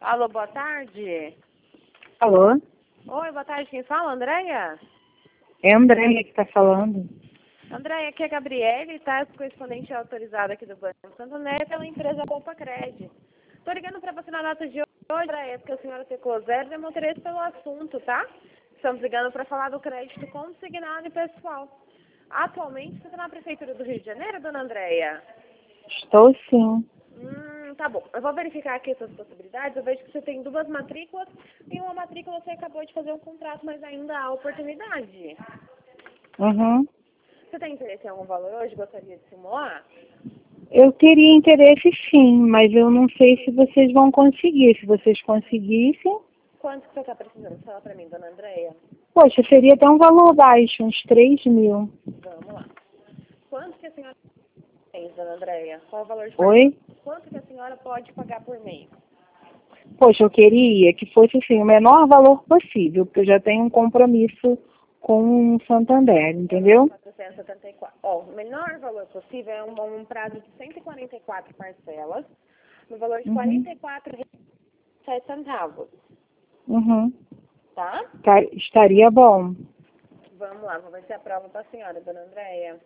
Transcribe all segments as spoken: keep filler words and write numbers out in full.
Alô, boa tarde. Alô? Oi, boa tarde. Quem fala, Andréia? É a Andréia que está falando. Andréia, aqui é a Gabriele, tá? Correspondente autorizada aqui do Banco Santander pela empresa Poupa Cred. Tô ligando para você na data de hoje, Andréia, porque a senhora tecou zero de interesse pelo assunto, tá? Estamos ligando para falar do crédito consignado e pessoal. Atualmente, você está na Prefeitura do Rio de Janeiro, dona Andréia? Estou sim. Hum, tá bom. Eu vou verificar aqui essas possibilidades. Eu vejo que você tem duas matrículas e uma matrícula você acabou de fazer um contrato, mas ainda há oportunidade. Uhum. Você tem interesse em algum valor hoje? Gostaria de simular? Eu teria interesse sim, mas eu não sei se vocês vão conseguir. Se vocês conseguissem, Quanto que você está precisando? Fala para mim, dona Andréia. poxa, seria até um valor baixo, uns três mil. Vamos lá. Quanto que a senhora tem, dona Andréia? Qual o valor de Oi? pagamento? Quanto que a senhora pode pagar por mês? Poxa, eu queria que fosse assim, o menor valor possível, porque eu já tenho um compromisso com o Santander, entendeu? quatrocentos e setenta e quatro. Ó, o menor valor possível é um, um prazo de cento e quarenta e quatro parcelas, no valor de Uhum. quarenta e quatro reais e sete centavos. Uhum. Tá? Tá- estaria bom. Vamos lá, vou ver se aprova para a senhora, dona Andréia.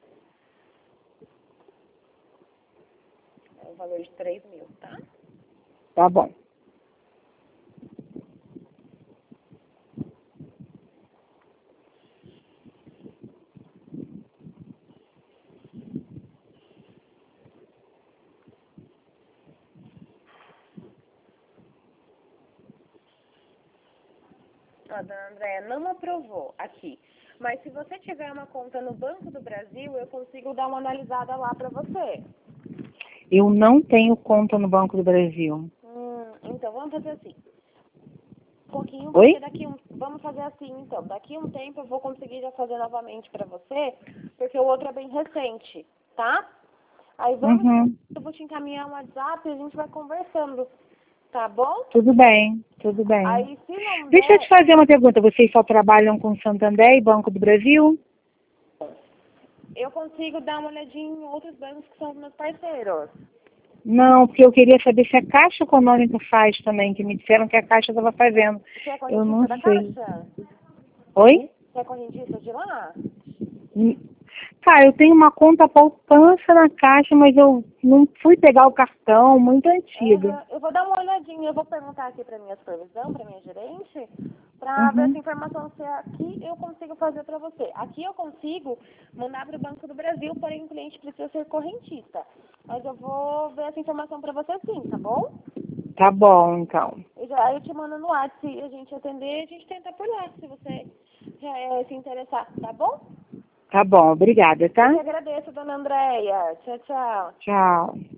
É um valor de três mil, tá? Tá bom. A dona Andréia não aprovou aqui. Mas se você tiver uma conta no Banco do Brasil, eu consigo dar uma analisada lá para você. Eu não tenho conta no Banco do Brasil. Hum, então vamos fazer assim. Um pouquinho, Oi? porque daqui um, vamos fazer assim então. Daqui um tempo eu vou conseguir já fazer novamente para você, porque o outro é bem recente, tá? Aí vamos, Uhum. eu vou te encaminhar um WhatsApp e a gente vai conversando, tá bom? Tudo bem, tudo bem. Aí se não Deixa eu te der, fazer uma pergunta. Vocês só trabalham com Santander e Banco do Brasil? eu consigo dar uma olhadinha em outros bancos que são os meus parceiros. Não, porque eu queria saber se a Caixa Econômica faz também, que me disseram que a Caixa estava fazendo. Você é Eu não correntista da sei. Caixa? Oi? Você é correntista de lá? Hum. Cara, eu tenho uma conta poupança na Caixa, mas eu não fui pegar o cartão, muito antiga. Uhum. Eu vou dar uma olhadinha, eu vou perguntar aqui para minha supervisão, para minha gerente, para ver essa Uhum. informação se aqui eu consigo fazer para você. Aqui eu consigo mandar para o Banco do Brasil, porém o cliente precisa ser correntista. Mas eu vou ver essa informação para você sim, tá bom? Tá bom, então. Eu já, aí eu te mando no WhatsApp, se a gente atender, a gente tenta por lá, se você é, se interessar, tá bom? Tá bom, obrigada, Eu tá? que agradeço, dona Andréia. Tchau, tchau. Tchau.